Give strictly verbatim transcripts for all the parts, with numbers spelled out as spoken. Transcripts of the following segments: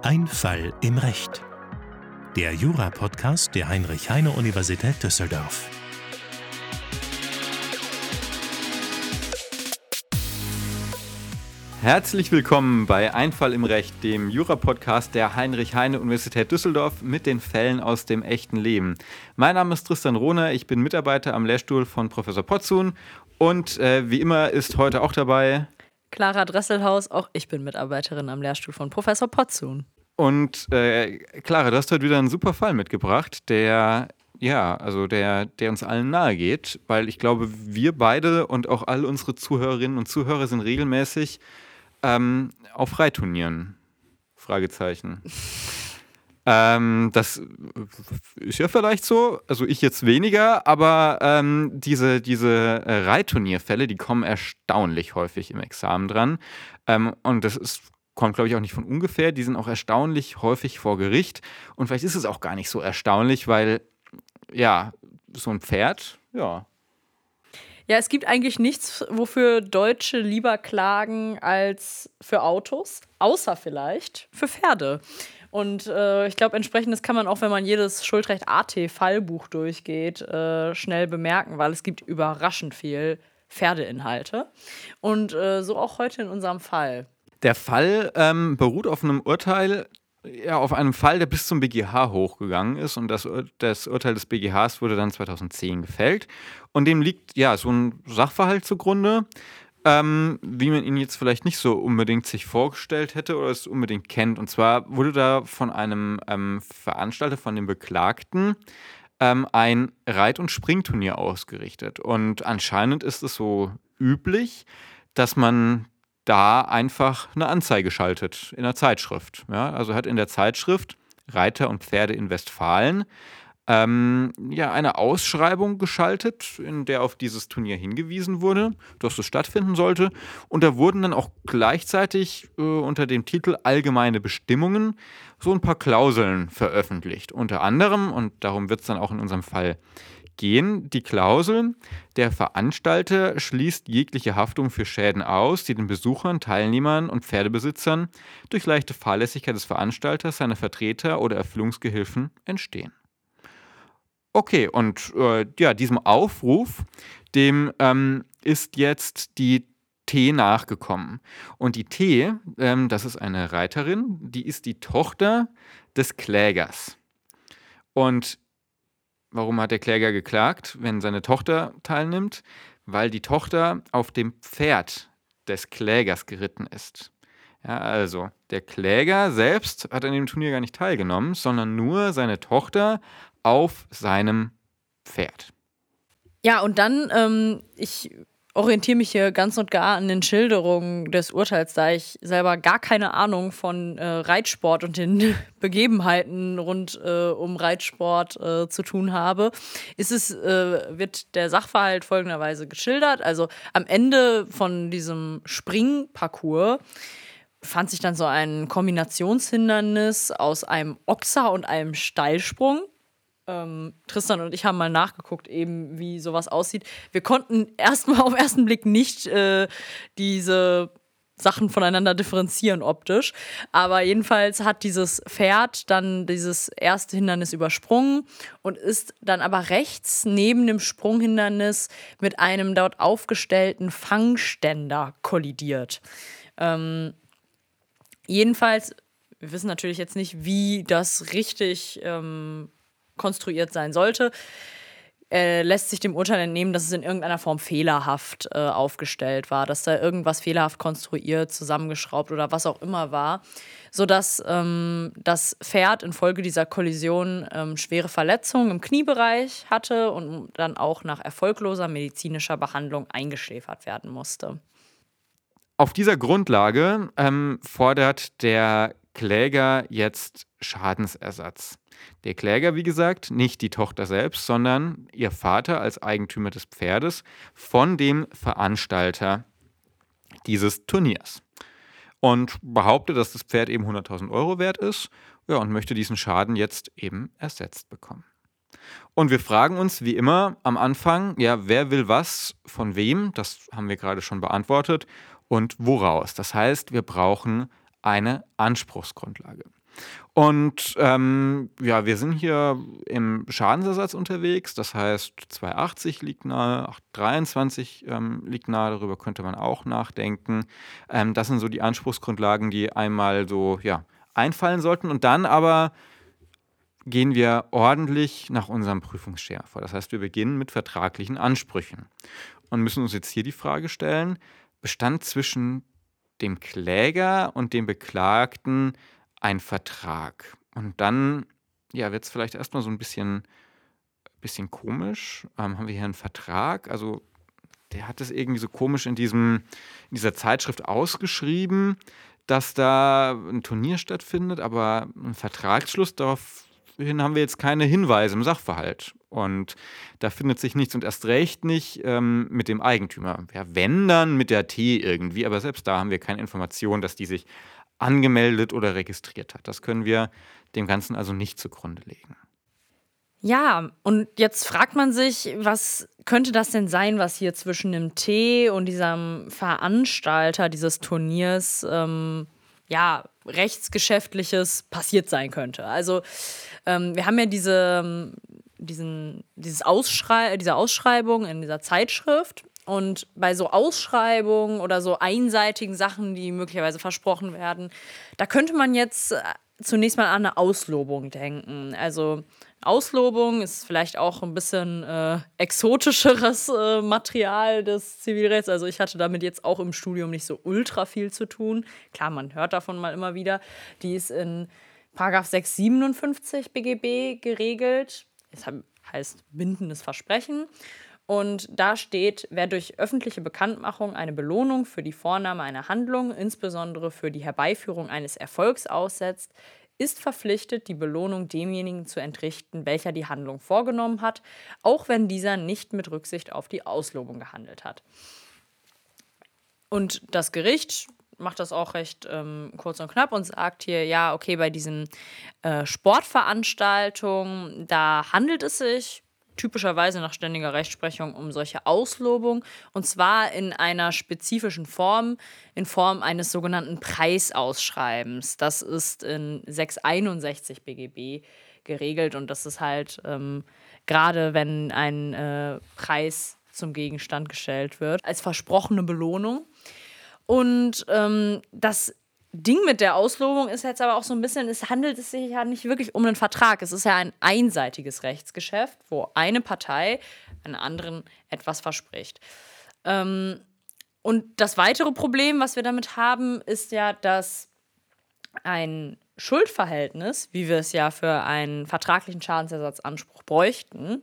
Ein Fall im Recht. Der Jura-Podcast der Heinrich-Heine-Universität Düsseldorf. Herzlich willkommen bei Ein Fall im Recht, dem Jura-Podcast der Heinrich-Heine-Universität Düsseldorf mit den Fällen aus dem echten Leben. Mein Name ist Tristan Rohner, ich bin Mitarbeiter am Lehrstuhl von Professor Potzun und äh, wie immer ist heute auch dabei Clara Dresselhaus, auch ich bin Mitarbeiterin am Lehrstuhl von Professor Potzun. Und äh, Clara, du hast heute wieder einen super Fall mitgebracht, der, ja, also der, der uns allen nahe geht, weil ich glaube, wir beide und auch all unsere Zuhörerinnen und Zuhörer sind regelmäßig ähm, auf Reitturnieren. Fragezeichen. ähm, das ist ja vielleicht so, also ich jetzt weniger, aber ähm, diese, diese äh, Reitturnierfälle, die kommen erstaunlich häufig im Examen dran. Ähm, und das ist kommt, glaube ich, auch nicht von ungefähr. Die sind auch erstaunlich häufig vor Gericht. Und vielleicht ist es auch gar nicht so erstaunlich, weil, ja, so ein Pferd, ja. Ja, es gibt eigentlich nichts, wofür Deutsche lieber klagen als für Autos, außer vielleicht für Pferde. Und äh, ich glaube, entsprechendes kann man auch, wenn man jedes Schuldrecht-A T-Fallbuch durchgeht, äh, schnell bemerken, weil es gibt überraschend viel Pferdeinhalte. Und äh, so auch heute in unserem Fall. Der Fall ähm, beruht auf einem Urteil, ja, auf einem Fall, der bis zum B G H hochgegangen ist. Und das, das Urteil des B G Hs wurde dann zweitausendzehn gefällt. Und dem liegt ja so ein Sachverhalt zugrunde, ähm, wie man ihn jetzt vielleicht nicht so unbedingt sich vorgestellt hätte oder es unbedingt kennt. Und zwar wurde da von einem ähm, Veranstalter, von dem Beklagten, ähm, ein Reit- und Springturnier ausgerichtet. Und anscheinend ist es so üblich, dass man da einfach eine Anzeige schaltet in der Zeitschrift. Ja, also hat in der Zeitschrift Reiter und Pferde in Westfalen ähm, ja, eine Ausschreibung geschaltet, in der auf dieses Turnier hingewiesen wurde, dass es stattfinden sollte. Und da wurden dann auch gleichzeitig äh, unter dem Titel Allgemeine Bestimmungen so ein paar Klauseln veröffentlicht. Unter anderem, und darum wird es dann auch in unserem Fall gehen, die Klausel: Der Veranstalter schließt jegliche Haftung für Schäden aus, die den Besuchern, Teilnehmern und Pferdebesitzern durch leichte Fahrlässigkeit des Veranstalters, seiner Vertreter oder Erfüllungsgehilfen entstehen. Okay, und äh, ja, diesem Aufruf, dem ähm, ist jetzt die T nachgekommen. Und die T, ähm, das ist eine Reiterin, die ist die Tochter des Klägers. Und warum hat der Kläger geklagt, wenn seine Tochter teilnimmt? Weil die Tochter auf dem Pferd des Klägers geritten ist. Ja, also der Kläger selbst hat an dem Turnier gar nicht teilgenommen, sondern nur seine Tochter auf seinem Pferd. Ja, und dann, ähm, ich orientiere mich hier ganz und gar an den Schilderungen des Urteils, da ich selber gar keine Ahnung von äh, Reitsport und den Begebenheiten rund äh, um Reitsport äh, zu tun habe, ist es, äh, wird der Sachverhalt folgenderweise geschildert. Also am Ende von diesem Springparcours befand sich dann so ein Kombinationshindernis aus einem Ochser und einem Steilsprung. Ähm, Tristan und ich haben mal nachgeguckt, eben wie sowas aussieht. Wir konnten erstmal auf ersten Blick nicht äh, diese Sachen voneinander differenzieren optisch. Aber jedenfalls hat dieses Pferd dann dieses erste Hindernis übersprungen und ist dann aber rechts neben dem Sprunghindernis mit einem dort aufgestellten Fangständer kollidiert. Ähm, jedenfalls, wir wissen natürlich jetzt nicht, wie das richtig ähm, konstruiert sein sollte, äh, lässt sich dem Urteil entnehmen, dass es in irgendeiner Form fehlerhaft äh, aufgestellt war, dass da irgendwas fehlerhaft konstruiert, zusammengeschraubt oder was auch immer war, sodass ähm, das Pferd infolge dieser Kollision ähm, schwere Verletzungen im Kniebereich hatte und dann auch nach erfolgloser medizinischer Behandlung eingeschläfert werden musste. Auf dieser Grundlage ähm, fordert der Kläger jetzt Schadensersatz. Der Kläger, wie gesagt, nicht die Tochter selbst, sondern ihr Vater als Eigentümer des Pferdes von dem Veranstalter dieses Turniers. Und behauptet, dass das Pferd eben hunderttausend Euro wert ist, ja, und möchte diesen Schaden jetzt eben ersetzt bekommen. Und wir fragen uns wie immer am Anfang, ja, wer will was von wem? Das haben wir gerade schon beantwortet. Und woraus? Das heißt, wir brauchen eine Anspruchsgrundlage. Und ähm, ja, wir sind hier im Schadensersatz unterwegs. Das heißt, zwei achtzig liegt nahe, acht dreiundzwanzig ähm, liegt nahe. Darüber könnte man auch nachdenken. Ähm, das sind so die Anspruchsgrundlagen, die einmal so ja, einfallen sollten. Und dann aber gehen wir ordentlich nach unserem Prüfungsschema vor. Das heißt, wir beginnen mit vertraglichen Ansprüchen und müssen uns jetzt hier die Frage stellen, bestand zwischen dem Kläger und dem Beklagten ein Vertrag? Und dann ja, wird es vielleicht erstmal so ein bisschen, bisschen komisch. Ähm, haben wir hier einen Vertrag? Also der hat es irgendwie so komisch in, diesem, in dieser Zeitschrift ausgeschrieben, dass da ein Turnier stattfindet, aber ein Vertragsschluss, daraufhin haben wir jetzt keine Hinweise im Sachverhalt. Und da findet sich nichts und erst recht nicht ähm, mit dem Eigentümer. Ja, wenn dann mit der T irgendwie, aber selbst da haben wir keine Information, dass die sich angemeldet oder registriert hat. Das können wir dem Ganzen also nicht zugrunde legen. Ja, und jetzt fragt man sich, was könnte das denn sein, was hier zwischen dem T und diesem Veranstalter dieses Turniers ähm, ja, rechtsgeschäftliches passiert sein könnte. Also ähm, wir haben ja diese, diesen, dieses Ausschrei diese Ausschreibung in dieser Zeitschrift. Und bei so Ausschreibungen oder so einseitigen Sachen, die möglicherweise versprochen werden, da könnte man jetzt zunächst mal an eine Auslobung denken. Also Auslobung ist vielleicht auch ein bisschen äh, exotischeres äh, Material des Zivilrechts. Also ich hatte damit jetzt auch im Studium nicht so ultra viel zu tun. Klar, man hört davon mal immer wieder. Die ist in Paragraph sechshundertsiebenundfünfzig B G B geregelt. Das heißt bindendes Versprechen. Und da steht, wer durch öffentliche Bekanntmachung eine Belohnung für die Vornahme einer Handlung, insbesondere für die Herbeiführung eines Erfolgs aussetzt, ist verpflichtet, die Belohnung demjenigen zu entrichten, welcher die Handlung vorgenommen hat, auch wenn dieser nicht mit Rücksicht auf die Auslobung gehandelt hat. Und das Gericht macht das auch recht ähm, kurz und knapp und sagt hier, ja, okay, bei diesen äh, Sportveranstaltungen, da handelt es sich typischerweise nach ständiger Rechtsprechung um solche Auslobung, und zwar in einer spezifischen Form, in Form eines sogenannten Preisausschreibens. Das ist in sechshunderteinundsechzig B G B geregelt und das ist halt ähm, gerade, wenn ein äh, Preis zum Gegenstand gestellt wird, als versprochene Belohnung. Und ähm, das Ding mit der Auslobung ist jetzt aber auch so ein bisschen, es handelt es sich ja nicht wirklich um einen Vertrag. Es ist ja ein einseitiges Rechtsgeschäft, wo eine Partei einer anderen etwas verspricht. Ähm, und das weitere Problem, was wir damit haben, ist ja, dass ein Schuldverhältnis, wie wir es ja für einen vertraglichen Schadensersatzanspruch bräuchten,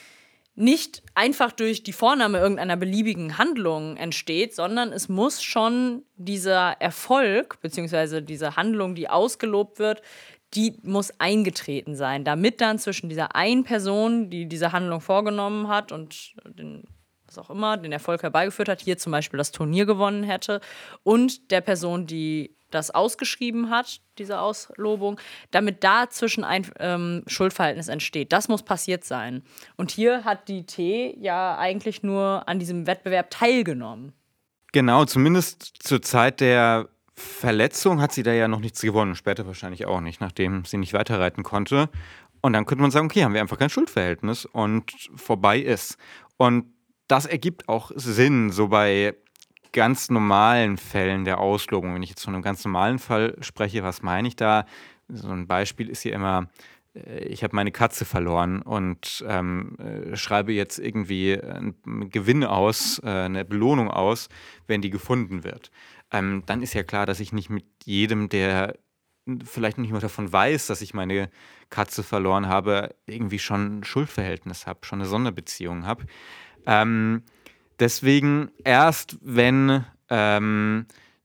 nicht einfach durch die Vornahme irgendeiner beliebigen Handlung entsteht, sondern es muss schon dieser Erfolg bzw. diese Handlung, die ausgelobt wird, die muss eingetreten sein, damit dann zwischen dieser einen Person, die diese Handlung vorgenommen hat und den, was auch immer, den Erfolg herbeigeführt hat, hier zum Beispiel das Turnier gewonnen hätte, und der Person, die das ausgeschrieben hat, diese Auslobung, damit dazwischen ein ähm, Schuldverhältnis entsteht. Das muss passiert sein. Und hier hat die T ja eigentlich nur an diesem Wettbewerb teilgenommen. Genau, zumindest zur Zeit der Verletzung hat sie da ja noch nichts gewonnen. Später wahrscheinlich auch nicht, nachdem sie nicht weiterreiten konnte. Und dann könnte man sagen, okay, haben wir einfach kein Schuldverhältnis und vorbei ist. Und das ergibt auch Sinn, so bei ganz normalen Fällen der Auslobung. Wenn ich jetzt von einem ganz normalen Fall spreche, was meine ich da? So ein Beispiel ist hier immer, ich habe meine Katze verloren und ähm, schreibe jetzt irgendwie einen Gewinn aus, äh, eine Belohnung aus, wenn die gefunden wird. Ähm, dann ist ja klar, dass ich nicht mit jedem, der vielleicht nicht mal davon weiß, dass ich meine Katze verloren habe, irgendwie schon ein Schuldverhältnis habe, schon eine Sonderbeziehung habe. Ähm, deswegen erst, wenn ähm,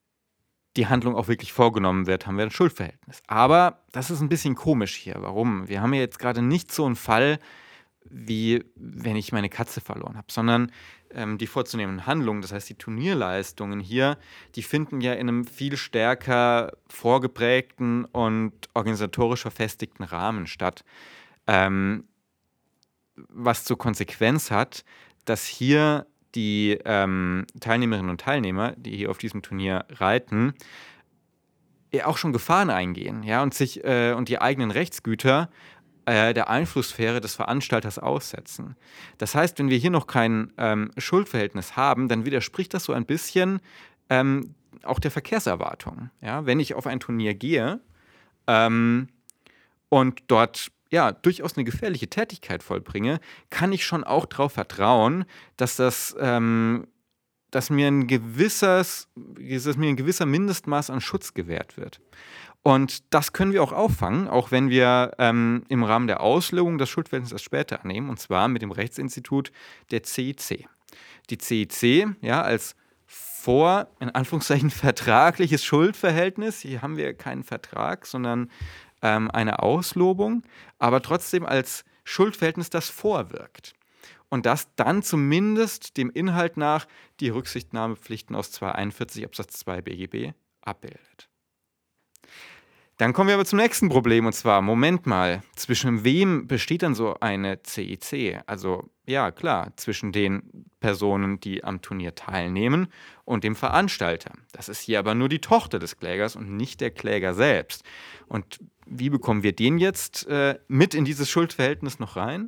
die Handlung auch wirklich vorgenommen wird, haben wir ein Schuldverhältnis. Aber das ist ein bisschen komisch hier. Warum? Wir haben ja jetzt gerade nicht so einen Fall, wie wenn ich meine Katze verloren habe, sondern ähm, die vorzunehmenden Handlungen, das heißt die Turnierleistungen hier, die finden ja in einem viel stärker vorgeprägten und organisatorisch verfestigten Rahmen statt. Ähm, was zur Konsequenz hat, dass hier die ähm, Teilnehmerinnen und Teilnehmer, die hier auf diesem Turnier reiten, ja auch schon Gefahren eingehen, ja, und sich äh, und die eigenen Rechtsgüter äh, der Einflusssphäre des Veranstalters aussetzen. Das heißt, wenn wir hier noch kein ähm, Schuldverhältnis haben, dann widerspricht das so ein bisschen ähm, auch der Verkehrserwartung. Ja? Wenn ich auf ein Turnier gehe ähm, und dort ja durchaus eine gefährliche Tätigkeit vollbringe, kann ich schon auch darauf vertrauen, dass das ähm, dass mir ein gewisses, dass mir ein gewisser Mindestmaß an Schutz gewährt wird. Und das können wir auch auffangen, auch wenn wir ähm, im Rahmen der Auslegung das Schuldverhältnis erst später annehmen, und zwar mit dem Rechtsinstitut der C I C. Die C I C, ja, als vor, in Anführungszeichen, vertragliches Schuldverhältnis, hier haben wir keinen Vertrag, sondern ähm, eine Auslobung, aber trotzdem als Schuldverhältnis, das vorwirkt. Und das dann zumindest dem Inhalt nach die Rücksichtnahmepflichten aus zweihunderteinundvierzig Absatz zwei B G B abbildet. Dann kommen wir aber zum nächsten Problem, und zwar, Moment mal, zwischen wem besteht dann so eine C I C? Also, ja, klar, zwischen den Personen, die am Turnier teilnehmen und dem Veranstalter. Das ist hier aber nur die Tochter des Klägers und nicht der Kläger selbst. Und wie bekommen wir den jetzt äh, mit in dieses Schuldverhältnis noch rein?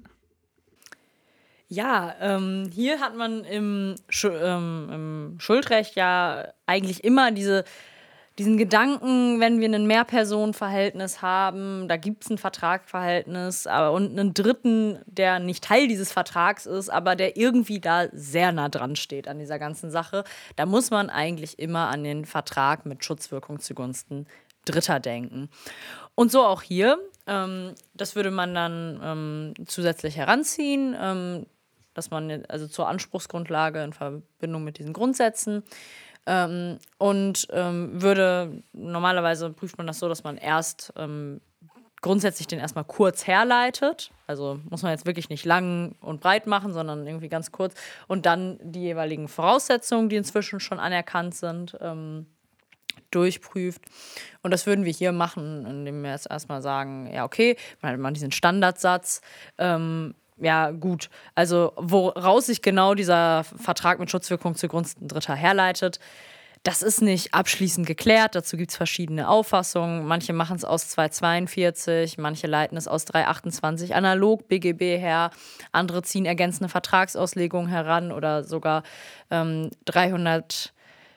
Ja, ähm, hier hat man im, Schu ähm, im Schuldrecht ja eigentlich immer diese, diesen Gedanken, wenn wir ein Mehrpersonenverhältnis haben, da gibt es ein Vertragsverhältnis aber, und einen Dritten, der nicht Teil dieses Vertrags ist, aber der irgendwie da sehr nah dran steht an dieser ganzen Sache. Da muss man eigentlich immer an den Vertrag mit Schutzwirkung zugunsten Dritter denken. Und so auch hier. Ähm, das würde man dann ähm, zusätzlich heranziehen, ähm, dass man also zur Anspruchsgrundlage in Verbindung mit diesen Grundsätzen ähm, und ähm, würde, normalerweise prüft man das so, dass man erst ähm, grundsätzlich den erstmal kurz herleitet, also muss man jetzt wirklich nicht lang und breit machen, sondern irgendwie ganz kurz und dann die jeweiligen Voraussetzungen, die inzwischen schon anerkannt sind, ähm, durchprüft. Und das würden wir hier machen, indem wir jetzt erstmal sagen, ja okay, man hat mal diesen Standardsatz, ähm, ja, gut. Also, woraus sich genau dieser Vertrag mit Schutzwirkung zugunsten Dritter herleitet, das ist nicht abschließend geklärt. Dazu gibt es verschiedene Auffassungen. Manche machen es aus zweihundertzweiundvierzig, manche leiten es aus dreihundertachtundzwanzig analog B G B her, andere ziehen ergänzende Vertragsauslegungen heran oder sogar ähm, dreihundertelf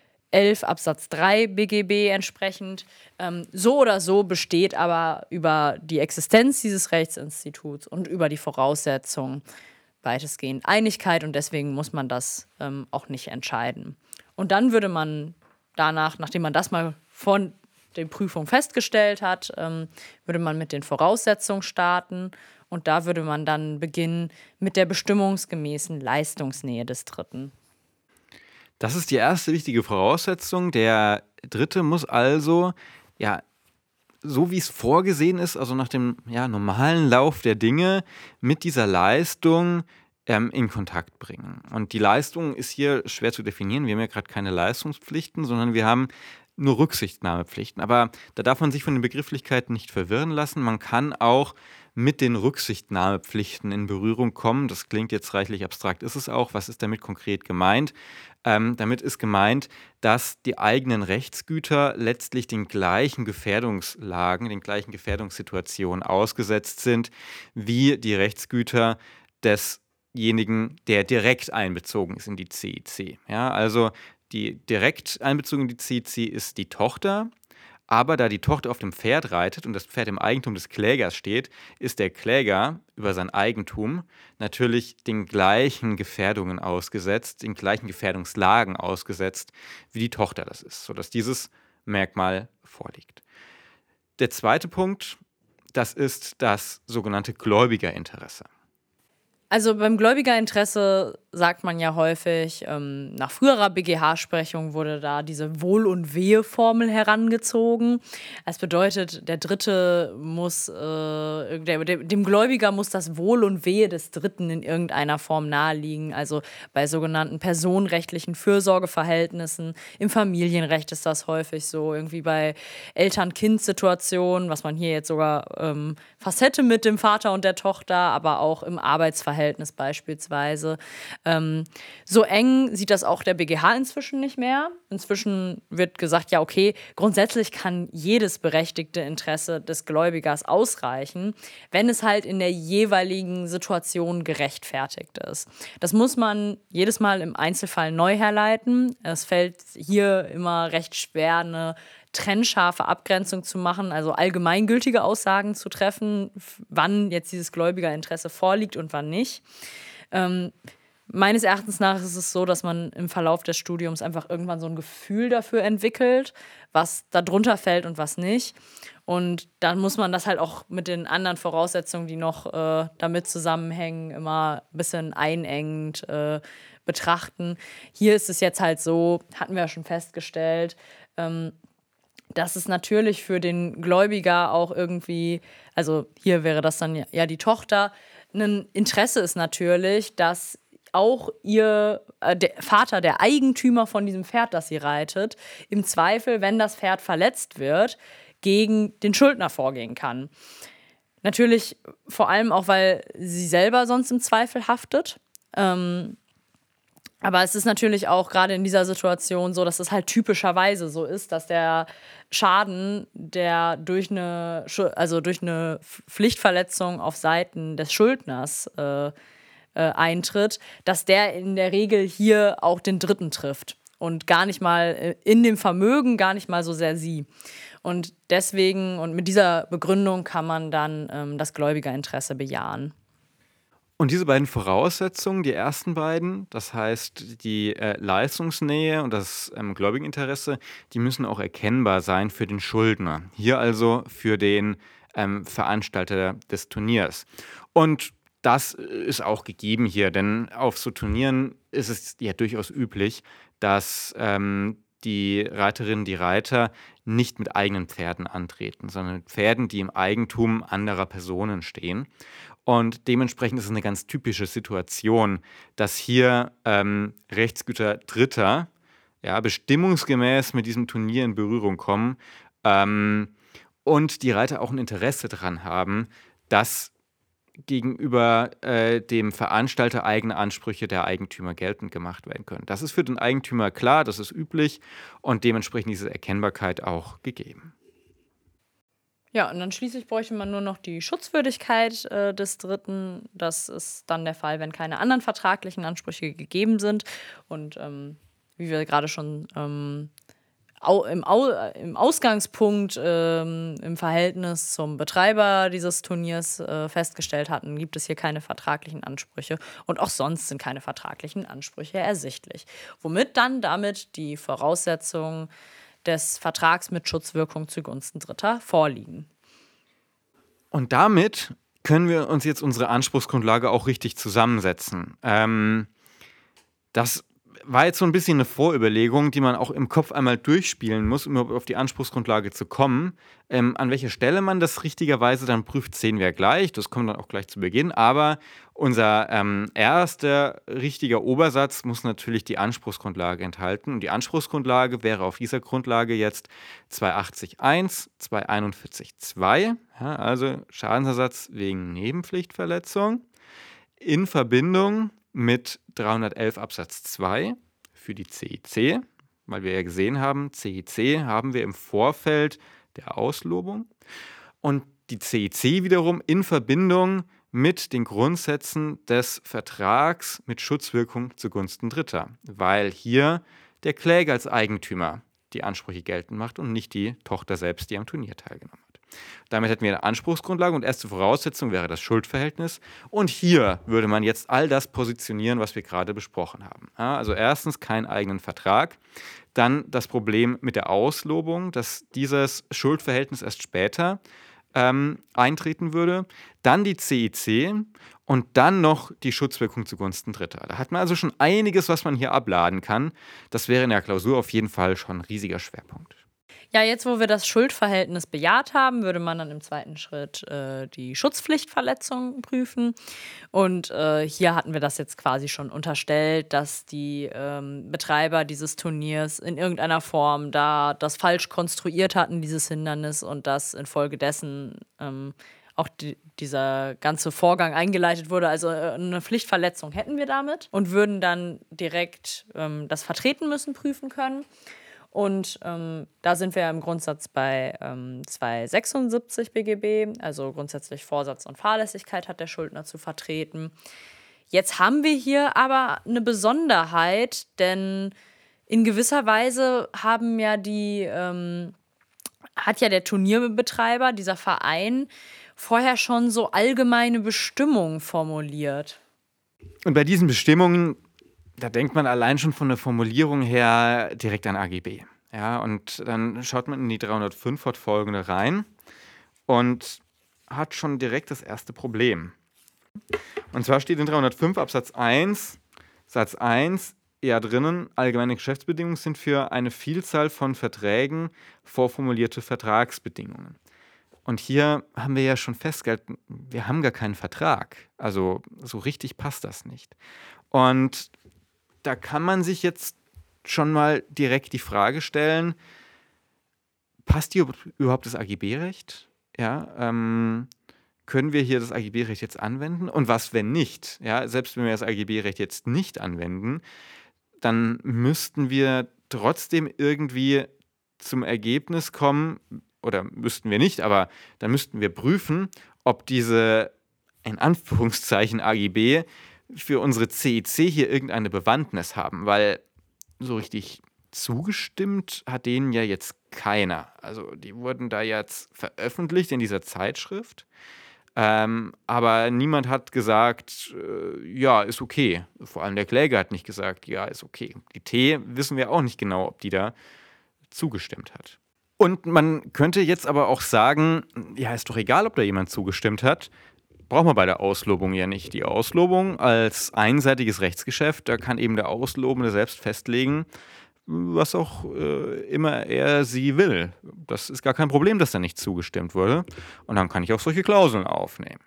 Absatz drei B G B entsprechend. Ähm, so oder so besteht aber über die Existenz dieses Rechtsinstituts und über die Voraussetzungen weitestgehend Einigkeit und deswegen muss man das ähm, auch nicht entscheiden. Und dann würde man danach, nachdem man das mal von der Prüfung festgestellt hat, ähm, würde man mit den Voraussetzungen starten und da würde man dann beginnen mit der bestimmungsgemäßen Leistungsnähe des Dritten. Das ist die erste wichtige Voraussetzung. Der Dritte muss also, ja, so wie es vorgesehen ist, also nach dem ja, normalen Lauf der Dinge, mit dieser Leistung ähm, in Kontakt bringen. Und die Leistung ist hier schwer zu definieren. Wir haben ja gerade keine Leistungspflichten, sondern wir haben nur Rücksichtnahmepflichten. Aber da darf man sich von den Begrifflichkeiten nicht verwirren lassen. Man kann auch mit den Rücksichtnahmepflichten in Berührung kommen. Das klingt jetzt reichlich abstrakt, ist es auch. Was ist damit konkret gemeint? Ähm, damit ist gemeint, dass die eigenen Rechtsgüter letztlich den gleichen Gefährdungslagen, den gleichen Gefährdungssituationen ausgesetzt sind, wie die Rechtsgüter desjenigen, der direkt einbezogen ist in die C I C. Ja, also die direkt einbezogen in die C I C ist die Tochter. Aber da die Tochter auf dem Pferd reitet und das Pferd im Eigentum des Klägers steht, ist der Kläger über sein Eigentum natürlich den gleichen Gefährdungen ausgesetzt, den gleichen Gefährdungslagen ausgesetzt, wie die Tochter das ist, sodass dieses Merkmal vorliegt. Der zweite Punkt, das ist das sogenannte Gläubigerinteresse. Also beim Gläubigerinteresse sagt man ja häufig, ähm, nach früherer B G H-Sprechung wurde da diese Wohl- und Wehe-Formel herangezogen. Das bedeutet, der Dritte muss, äh, der, dem Gläubiger muss das Wohl und Wehe des Dritten in irgendeiner Form naheliegen. Also bei sogenannten personenrechtlichen Fürsorgeverhältnissen, im Familienrecht ist das häufig so, irgendwie bei Eltern-Kind-Situationen, was man hier jetzt sogar ähm, fast hätte mit dem Vater und der Tochter, aber auch im Arbeitsverhältnis beispielsweise. Ähm, so eng sieht das auch der B G H inzwischen nicht mehr. Inzwischen wird gesagt, ja okay, grundsätzlich kann jedes berechtigte Interesse des Gläubigers ausreichen, wenn es halt in der jeweiligen Situation gerechtfertigt ist. Das muss man jedes Mal im Einzelfall neu herleiten. Es fällt hier immer recht schwer, eine trennscharfe Abgrenzung zu machen, also allgemeingültige Aussagen zu treffen, wann jetzt dieses Gläubigerinteresse vorliegt und wann nicht. Ähm, Meines Erachtens nach ist es so, dass man im Verlauf des Studiums einfach irgendwann so ein Gefühl dafür entwickelt, was da drunter fällt und was nicht. Und dann muss man das halt auch mit den anderen Voraussetzungen, die noch äh, damit zusammenhängen, immer ein bisschen einengend äh, betrachten. Hier ist es jetzt halt so, hatten wir ja schon festgestellt, ähm, dass es natürlich für den Gläubiger auch irgendwie, also hier wäre das dann ja, ja die Tochter, ein Interesse ist natürlich, dass auch ihr äh, der Vater, der Eigentümer von diesem Pferd, das sie reitet, im Zweifel, wenn das Pferd verletzt wird, gegen den Schuldner vorgehen kann. Natürlich vor allem auch, weil sie selber sonst im Zweifel haftet. Ähm, aber es ist natürlich auch gerade in dieser Situation so, dass es halt typischerweise so ist, dass der Schaden, der durch eine, Schu- also durch eine Pflichtverletzung auf Seiten des Schuldners äh, Äh, eintritt, dass der in der Regel hier auch den Dritten trifft und gar nicht mal äh, in dem Vermögen, gar nicht mal so sehr sie. Und deswegen und mit dieser Begründung kann man dann ähm, das Gläubigerinteresse bejahen. Und diese beiden Voraussetzungen, die ersten beiden, das heißt die äh, Leistungsnähe und das ähm, Gläubigeninteresse, die müssen auch erkennbar sein für den Schuldner. Hier also für den ähm, Veranstalter des Turniers. Und das ist auch gegeben hier, denn auf so Turnieren ist es ja durchaus üblich, dass ähm, die Reiterinnen, die Reiter nicht mit eigenen Pferden antreten, sondern mit Pferden, die im Eigentum anderer Personen stehen. Und dementsprechend ist es eine ganz typische Situation, dass hier ähm, Rechtsgüter Dritter ja, bestimmungsgemäß mit diesem Turnier in Berührung kommen ähm, und die Reiter auch ein Interesse daran haben, dass gegenüber äh, dem Veranstalter eigene Ansprüche der Eigentümer geltend gemacht werden können. Das ist für den Eigentümer klar, das ist üblich und dementsprechend diese Erkennbarkeit auch gegeben. Ja, und dann schließlich bräuchte man nur noch die Schutzwürdigkeit äh, des Dritten. Das ist dann der Fall, wenn keine anderen vertraglichen Ansprüche gegeben sind. Und ähm, wie wir gerade schon ähm, au im, au im Ausgangspunkt ähm, im Verhältnis zum Betreiber dieses Turniers äh, festgestellt hatten, gibt es hier keine vertraglichen Ansprüche. Und auch sonst sind keine vertraglichen Ansprüche ersichtlich. Womit dann damit die Voraussetzungen des Vertrags mit Schutzwirkung zugunsten Dritter vorliegen. Und damit können wir uns jetzt unsere Anspruchsgrundlage auch richtig zusammensetzen. Ähm, das war jetzt so ein bisschen eine Vorüberlegung, die man auch im Kopf einmal durchspielen muss, um auf die Anspruchsgrundlage zu kommen. Ähm, an welcher Stelle man das richtigerweise dann prüft, sehen wir gleich. Das kommt dann auch gleich zu Beginn. Aber unser ähm, erster richtiger Obersatz muss natürlich die Anspruchsgrundlage enthalten. Und die Anspruchsgrundlage wäre auf dieser Grundlage jetzt zweihundertachtzig Absatz eins, zweihunderteinundvierzig Absatz zwei, ja, also Schadensersatz wegen Nebenpflichtverletzung in Verbindung mit dreihundertelf Absatz zwei für die C I C, weil wir ja gesehen haben, C I C haben wir im Vorfeld der Auslobung und die C I C wiederum in Verbindung mit den Grundsätzen des Vertrags mit Schutzwirkung zugunsten Dritter, weil hier der Kläger als Eigentümer die Ansprüche geltend macht und nicht die Tochter selbst, die am Turnier teilgenommen hat. Damit hätten wir eine Anspruchsgrundlage und erste Voraussetzung wäre das Schuldverhältnis. Und hier würde man jetzt all das positionieren, was wir gerade besprochen haben. Ja, also erstens keinen eigenen Vertrag, dann das Problem mit der Auslobung, dass dieses Schuldverhältnis erst später ähm, eintreten würde, dann die C I C und dann noch die Schutzwirkung zugunsten Dritter. Da hat man also schon einiges, was man hier abladen kann. Das wäre in der Klausur auf jeden Fall schon ein riesiger Schwerpunkt. Ja, jetzt, wo wir das Schuldverhältnis bejaht haben, würde man dann im zweiten Schritt äh, die Schutzpflichtverletzung prüfen. Und äh, hier hatten wir das jetzt quasi schon unterstellt, dass die ähm, Betreiber dieses Turniers in irgendeiner Form da das falsch konstruiert hatten, dieses Hindernis, und dass infolgedessen ähm, auch die, dieser ganze Vorgang eingeleitet wurde. Also äh, eine Pflichtverletzung hätten wir damit und würden dann direkt ähm, das Vertreten müssen prüfen können. Und ähm, da sind wir im Grundsatz bei ähm, zweihundertsechsundsiebzig B G B, also grundsätzlich Vorsatz und Fahrlässigkeit hat der Schuldner zu vertreten. Jetzt haben wir hier aber eine Besonderheit, denn in gewisser Weise haben ja die, ähm, hat ja der Turnierbetreiber, dieser Verein, vorher schon so allgemeine Bestimmungen formuliert. Und bei diesen Bestimmungen, da denkt man allein schon von der Formulierung her direkt an A G B. Ja, und dann schaut man in die dreihundertfünf fortfolgende rein und hat schon direkt das erste Problem. Und zwar steht in dreihundertfünf Absatz eins, Satz eins, ja drinnen, allgemeine Geschäftsbedingungen sind für eine Vielzahl von Verträgen vorformulierte Vertragsbedingungen. Und hier haben wir ja schon festgehalten, wir haben gar keinen Vertrag. Also so richtig passt das nicht. Und da kann man sich jetzt schon mal direkt die Frage stellen, passt hier überhaupt das A G B-Recht? Ja, ähm, können wir hier das A G B-Recht jetzt anwenden? Und was, wenn nicht? Ja, selbst wenn wir das A G B-Recht jetzt nicht anwenden, dann müssten wir trotzdem irgendwie zum Ergebnis kommen, oder müssten wir nicht, aber dann müssten wir prüfen, ob diese, in Anführungszeichen, A G B für unsere C E C hier irgendeine Bewandtnis haben, weil so richtig zugestimmt hat denen ja jetzt keiner. Also die wurden da jetzt veröffentlicht in dieser Zeitschrift, ähm, aber niemand hat gesagt, äh, ja, ist okay. Vor allem der Kläger hat nicht gesagt, ja, ist okay. Die T wissen wir auch nicht genau, ob die da zugestimmt hat. Und man könnte jetzt aber auch sagen, ja, ist doch egal, ob da jemand zugestimmt hat. Braucht man bei der Auslobung ja nicht. Die Auslobung als einseitiges Rechtsgeschäft, da kann eben der Auslobende selbst festlegen, was auch äh, immer er sie will. Das ist gar kein Problem, dass da nicht zugestimmt wurde. Und dann kann ich auch solche Klauseln aufnehmen.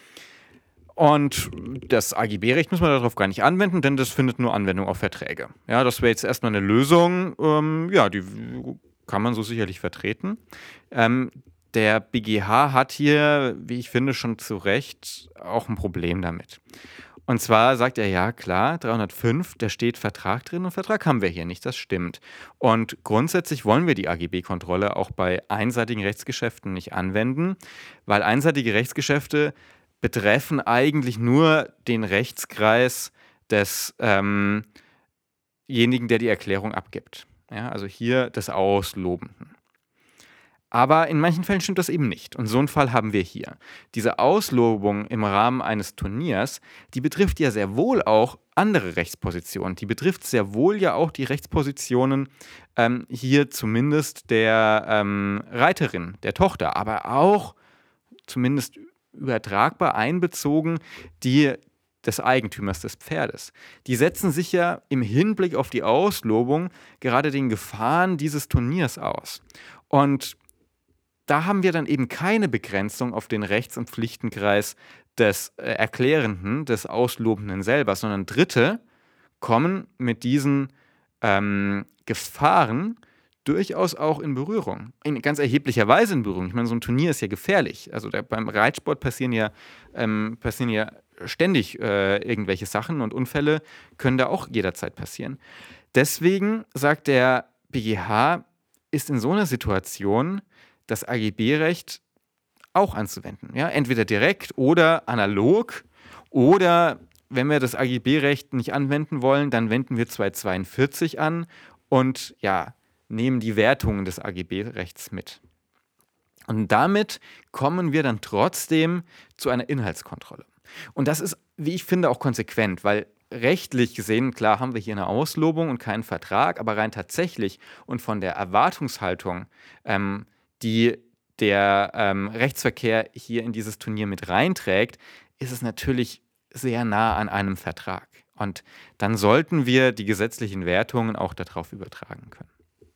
Und das A G B-Recht muss man darauf gar nicht anwenden, denn das findet nur Anwendung auf Verträge. Ja, das wäre jetzt erstmal eine Lösung, ähm, ja, die kann man so sicherlich vertreten. Ähm, der B G H hat hier, wie ich finde, schon zu Recht auch ein Problem damit. Und zwar sagt er, ja klar, dreihundertfünf, da steht Vertrag drin und Vertrag haben wir hier nicht, das stimmt. Und grundsätzlich wollen wir die A G B-Kontrolle auch bei einseitigen Rechtsgeschäften nicht anwenden, weil einseitige Rechtsgeschäfte betreffen eigentlich nur den Rechtskreis desjenigen, ähm der die Erklärung abgibt. Ja, also hier des Auslobenden. Aber in manchen Fällen stimmt das eben nicht. Und so einen Fall haben wir hier. Diese Auslobung im Rahmen eines Turniers, die betrifft ja sehr wohl auch andere Rechtspositionen. Die betrifft sehr wohl ja auch die Rechtspositionen ähm, hier zumindest der ähm, Reiterin, der Tochter, aber auch zumindest übertragbar einbezogen die des Eigentümers des Pferdes. Die setzen sich ja im Hinblick auf die Auslobung gerade den Gefahren dieses Turniers aus. Und da haben wir dann eben keine Begrenzung auf den Rechts- und Pflichtenkreis des äh, Erklärenden, des Auslobenden selber, sondern Dritte kommen mit diesen ähm, Gefahren durchaus auch in Berührung. In ganz erheblicher Weise in Berührung. Ich meine, so ein Turnier ist ja gefährlich. Also da, beim Reitsport passieren ja, ähm, passieren ja ständig äh, irgendwelche Sachen und Unfälle können da auch jederzeit passieren. Deswegen sagt der B G H, ist in so einer Situation das A G B-Recht auch anzuwenden. Ja? Entweder direkt oder analog oder wenn wir das A G B-Recht nicht anwenden wollen, dann wenden wir zweihundertzweiundvierzig an und ja, nehmen die Wertungen des A G B-Rechts mit. Und damit kommen wir dann trotzdem zu einer Inhaltskontrolle. Und das ist, wie ich finde, auch konsequent, weil rechtlich gesehen, klar, haben wir hier eine Auslobung und keinen Vertrag, aber rein tatsächlich und von der Erwartungshaltung, ähm, die der ähm, Rechtsverkehr hier in dieses Turnier mit reinträgt, ist es natürlich sehr nah an einem Vertrag. Und dann sollten wir die gesetzlichen Wertungen auch darauf übertragen können.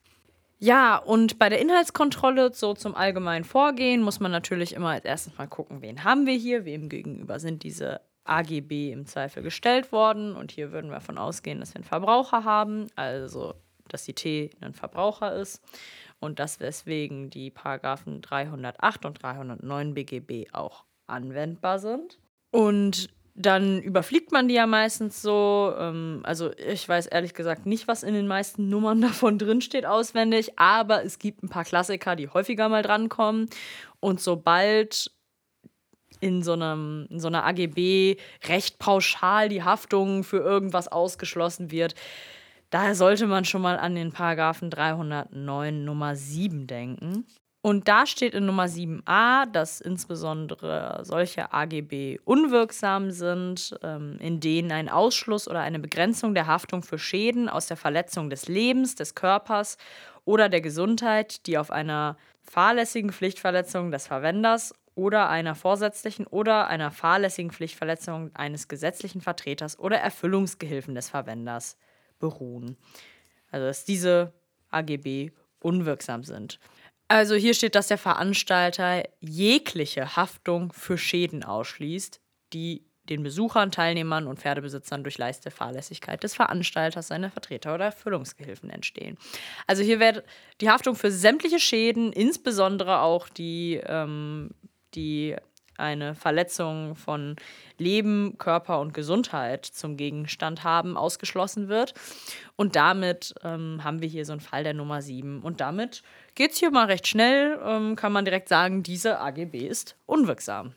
Ja, und bei der Inhaltskontrolle, so zum allgemeinen Vorgehen, muss man natürlich immer als erstes mal gucken, wen haben wir hier, wem gegenüber sind diese A G B im Zweifel gestellt worden. Und hier würden wir davon ausgehen, dass wir einen Verbraucher haben, also dass die T ein Verbraucher ist. Und das weswegen die Paragraphen dreihundertacht und dreihundertneun B G B auch anwendbar sind. Und dann überfliegt man die ja meistens so. Ähm, also ich weiß ehrlich gesagt nicht, was in den meisten Nummern davon drinsteht auswendig, aber es gibt ein paar Klassiker, die häufiger mal drankommen. Und sobald in so, einem, in so einer A G B recht pauschal die Haftung für irgendwas ausgeschlossen wird, daher sollte man schon mal an den Paragraphen dreihundertneun Nummer sieben denken. Und da steht in Nummer sieben a, dass insbesondere solche A G B unwirksam sind, ähm, in denen ein Ausschluss oder eine Begrenzung der Haftung für Schäden aus der Verletzung des Lebens, des Körpers oder der Gesundheit, die auf einer fahrlässigen Pflichtverletzung des Verwenders oder einer vorsätzlichen oder einer fahrlässigen Pflichtverletzung eines gesetzlichen Vertreters oder Erfüllungsgehilfen des Verwenders beruhen. Also dass diese A G B unwirksam sind. Also hier steht, dass der Veranstalter jegliche Haftung für Schäden ausschließt, die den Besuchern, Teilnehmern und Pferdebesitzern durch leiste Fahrlässigkeit des Veranstalters, seiner Vertreter oder Erfüllungsgehilfen entstehen. Also hier wird die Haftung für sämtliche Schäden, insbesondere auch die, ähm, die eine Verletzung von Leben, Körper und Gesundheit zum Gegenstand haben, ausgeschlossen wird. Und damit ähm, haben wir hier so einen Fall der Nummer sieben. Und damit geht es hier mal recht schnell, ähm, kann man direkt sagen, diese A G B ist unwirksam.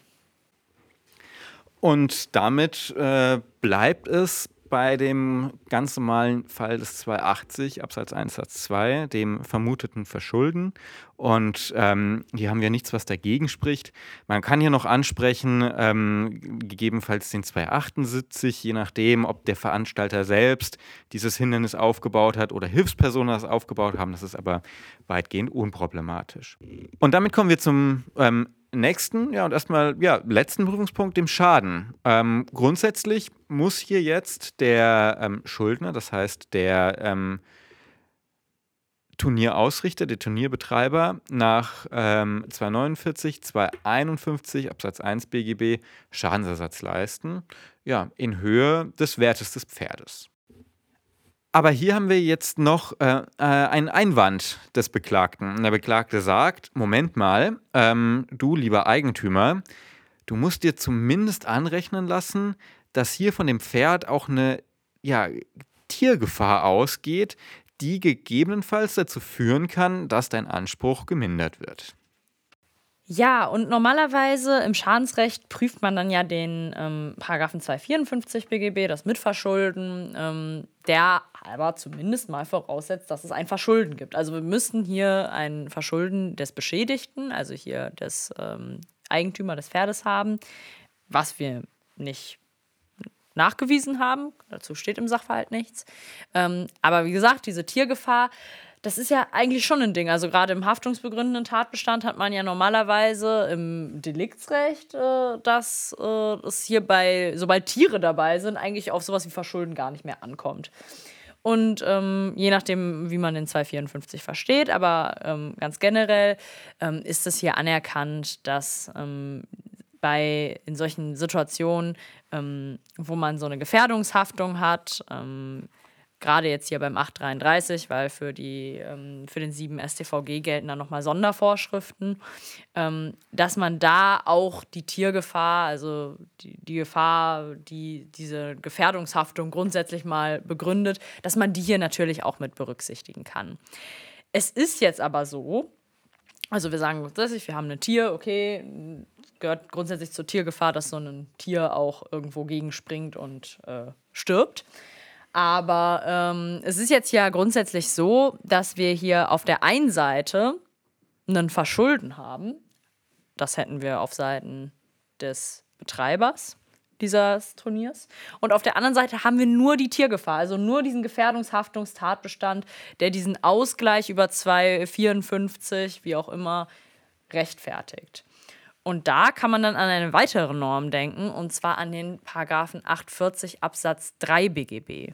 Und damit äh, bleibt es bei dem ganz normalen Fall des zweihundertachtzig Absatz eins Satz zwei, dem vermuteten Verschulden. Und ähm, hier haben wir nichts, was dagegen spricht. Man kann hier noch ansprechen, ähm, gegebenenfalls den zweihundertachtundsiebzig, je nachdem, ob der Veranstalter selbst dieses Hindernis aufgebaut hat oder Hilfspersonen das aufgebaut haben. Das ist aber weitgehend unproblematisch. Und damit kommen wir zum ähm, nächsten, ja, und erstmal, ja, letzten Prüfungspunkt, dem Schaden. Ähm, grundsätzlich muss hier jetzt der ähm, Schuldner, das heißt der ähm, Turnierausrichter, der Turnierbetreiber, nach ähm, zweihundertneunundvierzig, zweihunderteinundfünfzig Absatz eins B G B Schadensersatz leisten, ja, in Höhe des Wertes des Pferdes. Aber hier haben wir jetzt noch äh, äh, einen Einwand des Beklagten. Der Beklagte sagt, Moment mal, ähm, du lieber Eigentümer, du musst dir zumindest anrechnen lassen, dass hier von dem Pferd auch eine ja, Tiergefahr ausgeht, die gegebenenfalls dazu führen kann, dass dein Anspruch gemindert wird. Ja, und normalerweise im Schadensrecht prüft man dann ja den ähm, Paragraphen zweihundertvierundfünfzig B G B, das Mitverschulden, ähm, der aber zumindest mal voraussetzt, dass es ein Verschulden gibt. Also wir müssten hier ein Verschulden des Beschädigten, also hier des ähm, Eigentümer des Pferdes haben, was wir nicht nachgewiesen haben. Dazu steht im Sachverhalt nichts. Ähm, aber wie gesagt, diese Tiergefahr, das ist ja eigentlich schon ein Ding. Also gerade im haftungsbegründenden Tatbestand hat man ja normalerweise im Deliktsrecht, äh, dass äh, es hier bei, sobald Tiere dabei sind, eigentlich auf sowas wie Verschulden gar nicht mehr ankommt. Und ähm, je nachdem, wie man den zweihundertvierundfünfzig versteht, aber ähm, ganz generell ähm, ist es hier anerkannt, dass ähm, bei in solchen Situationen, ähm, wo man so eine Gefährdungshaftung hat, ähm, gerade jetzt hier beim acht dreiunddreißig, weil für, die, ähm, für den sieben S t V G gelten dann nochmal Sondervorschriften, ähm, dass man da auch die Tiergefahr, also die, die Gefahr, die diese Gefährdungshaftung grundsätzlich mal begründet, dass man die hier natürlich auch mit berücksichtigen kann. Es ist jetzt aber so, also wir sagen grundsätzlich, wir haben ein Tier, okay, gehört grundsätzlich zur Tiergefahr, dass so ein Tier auch irgendwo gegenspringt und äh, stirbt. Aber ähm, es ist jetzt ja grundsätzlich so, dass wir hier auf der einen Seite einen Verschulden haben. Das hätten wir auf Seiten des Betreibers dieses Turniers. Und auf der anderen Seite haben wir nur die Tiergefahr, also nur diesen Gefährdungshaftungstatbestand, der diesen Ausgleich über zweihundertvierundfünfzig, wie auch immer, rechtfertigt. Und da kann man dann an eine weitere Norm denken, und zwar an den Paragraphen achthundertvierzig Absatz drei B G B.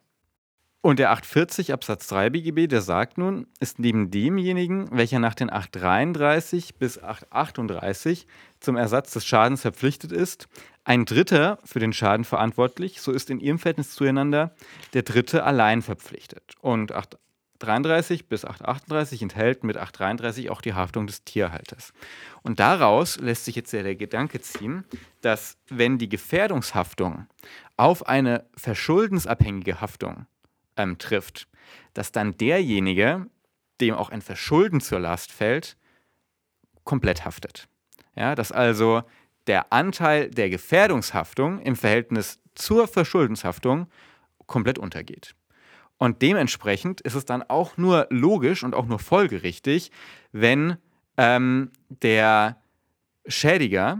Und der achthundertvierzig Absatz drei B G B, der sagt nun, ist neben demjenigen, welcher nach den achthundertdreiunddreißig bis achthundertachtunddreißig zum Ersatz des Schadens verpflichtet ist, ein Dritter für den Schaden verantwortlich, so ist in ihrem Verhältnis zueinander der Dritte allein verpflichtet. Und dreiunddreißig bis acht achtunddreißig enthält mit acht dreiunddreißig auch die Haftung des Tierhalters. Und daraus lässt sich jetzt ja der Gedanke ziehen, dass wenn die Gefährdungshaftung auf eine verschuldensabhängige Haftung ähm, trifft, dass dann derjenige, dem auch ein Verschulden zur Last fällt, komplett haftet. Ja, dass also der Anteil der Gefährdungshaftung im Verhältnis zur Verschuldenshaftung komplett untergeht. Und dementsprechend ist es dann auch nur logisch und auch nur folgerichtig, wenn ähm, der Schädiger,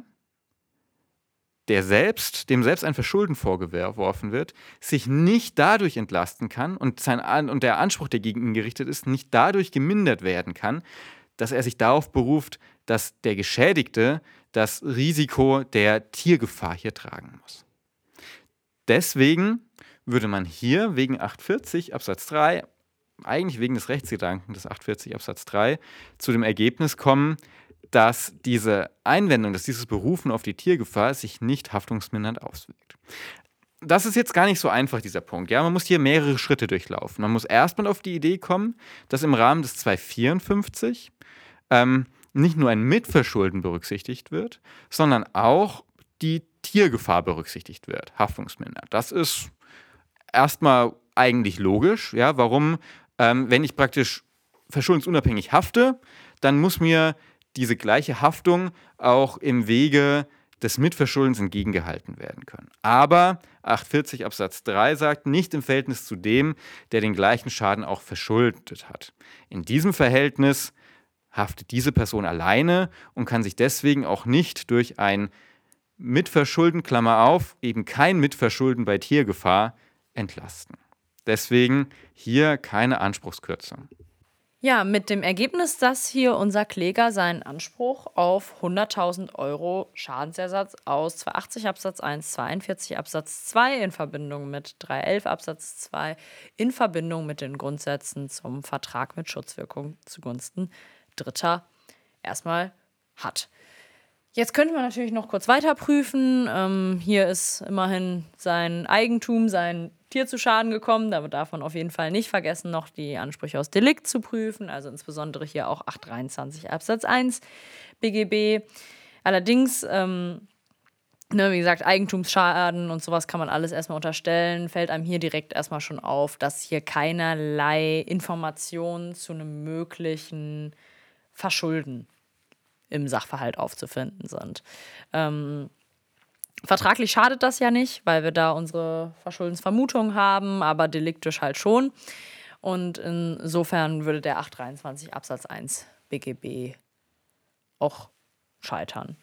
der selbst, dem selbst ein Verschulden vorgeworfen wird, sich nicht dadurch entlasten kann und, sein An- und der Anspruch, der gegen ihn gerichtet ist, nicht dadurch gemindert werden kann, dass er sich darauf beruft, dass der Geschädigte das Risiko der Tiergefahr hier tragen muss. Deswegen würde man hier wegen achtundvierzig Absatz drei, eigentlich wegen des Rechtsgedanken des achtundvierzig Absatz drei, zu dem Ergebnis kommen, dass diese Einwendung, dass dieses Berufen auf die Tiergefahr sich nicht haftungsmindernd auswirkt. Das ist jetzt gar nicht so einfach, dieser Punkt. Ja, man muss hier mehrere Schritte durchlaufen. Man muss erstmal auf die Idee kommen, dass im Rahmen des zweihundertvierundfünfzig ähm, nicht nur ein Mitverschulden berücksichtigt wird, sondern auch die Tiergefahr berücksichtigt wird, haftungsmindernd. Das ist erstmal eigentlich logisch. Ja, warum, ähm, wenn ich praktisch verschuldensunabhängig hafte, dann muss mir diese gleiche Haftung auch im Wege des Mitverschuldens entgegengehalten werden können. Aber achtundvierzig Absatz drei sagt, nicht im Verhältnis zu dem, der den gleichen Schaden auch verschuldet hat. In diesem Verhältnis haftet diese Person alleine und kann sich deswegen auch nicht durch ein Mitverschulden, Klammer auf, eben kein Mitverschulden bei Tiergefahr, entlasten. Deswegen hier keine Anspruchskürzung. Ja, mit dem Ergebnis, dass hier unser Kläger seinen Anspruch auf hunderttausend Euro Schadensersatz aus zweihundertachtzig Absatz eins, zweihunderteinundvierzig Absatz zwei in Verbindung mit dreihundertelf Absatz zwei in Verbindung mit den Grundsätzen zum Vertrag mit Schutzwirkung zugunsten Dritter erstmal hat. Jetzt könnte man natürlich noch kurz weiter prüfen. Ähm, hier ist immerhin sein Eigentum, sein Tier zu Schaden gekommen. Da darf man auf jeden Fall nicht vergessen, noch die Ansprüche aus Delikt zu prüfen. Also insbesondere hier auch achthundertdreiundzwanzig Absatz eins B G B. Allerdings, ähm, ne, wie gesagt, Eigentumsschaden und sowas kann man alles erstmal unterstellen. Fällt einem hier direkt erstmal schon auf, dass hier keinerlei Informationen zu einem möglichen Verschulden im Sachverhalt aufzufinden sind. Ähm, vertraglich schadet das ja nicht, weil wir da unsere Verschuldensvermutung haben, aber deliktisch halt schon. Und insofern würde der achthundertdreiundzwanzig Absatz eins B G B auch scheitern.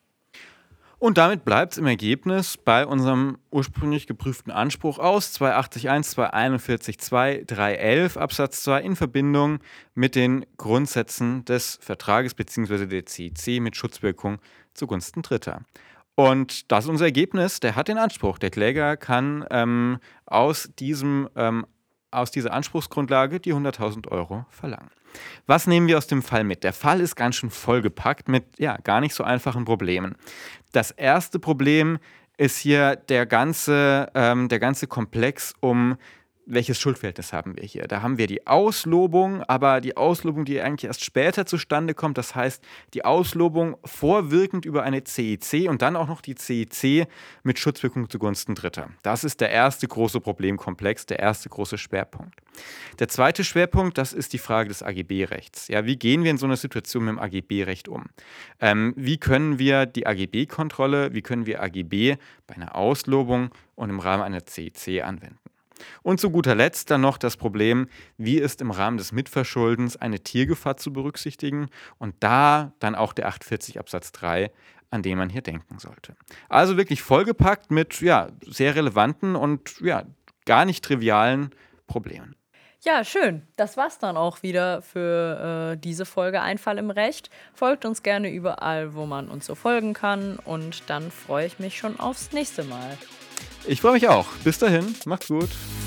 Und damit bleibt es im Ergebnis bei unserem ursprünglich geprüften Anspruch aus zweihundertachtzig Absatz eins, zweihunderteinundvierzig Absatz zwei, dreihundertelf Absatz zwei in Verbindung mit den Grundsätzen des Vertrages bzw. der C I C mit Schutzwirkung zugunsten Dritter. Und das ist unser Ergebnis. Der hat den Anspruch. Der Kläger kann ähm, aus, diesem, ähm, aus dieser Anspruchsgrundlage die hunderttausend Euro verlangen. Was nehmen wir aus dem Fall mit? Der Fall ist ganz schön vollgepackt mit ja, gar nicht so einfachen Problemen. Das erste Problem ist hier der ganze, ähm, der ganze Komplex um, welches Schuldverhältnis haben wir hier? Da haben wir die Auslobung, aber die Auslobung, die eigentlich erst später zustande kommt, das heißt die Auslobung vorwirkend über eine C I C und dann auch noch die C I C mit Schutzwirkung zugunsten Dritter. Das ist der erste große Problemkomplex, der erste große Schwerpunkt. Der zweite Schwerpunkt, das ist die Frage des A G B-Rechts. Ja, wie gehen wir in so einer Situation mit dem A G B-Recht um? Ähm, wie können wir die A G B-Kontrolle, wie können wir A G B bei einer Auslobung und im Rahmen einer C I C anwenden? Und zu guter Letzt dann noch das Problem, wie ist im Rahmen des Mitverschuldens eine Tiergefahr zu berücksichtigen und da dann auch der achtundvierzig Absatz drei, an den man hier denken sollte. Also wirklich vollgepackt mit ja, sehr relevanten und ja, gar nicht trivialen Problemen. Ja, schön. Das war's dann auch wieder für äh, diese Folge Einfall im Recht. Folgt uns gerne überall, wo man uns so folgen kann und dann freue ich mich schon aufs nächste Mal. Ich freue mich auch. Bis dahin, macht's gut.